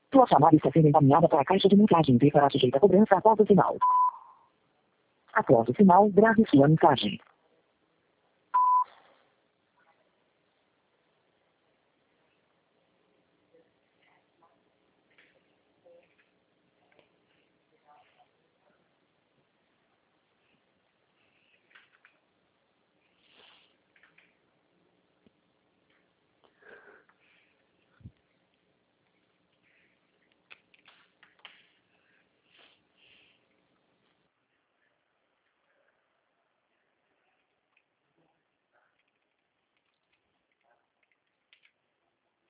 Sua chamada está sendo encaminhada para a caixa de mensagem e será sujeita a cobrança após o sinal. Após o sinal, grave sua mensagem.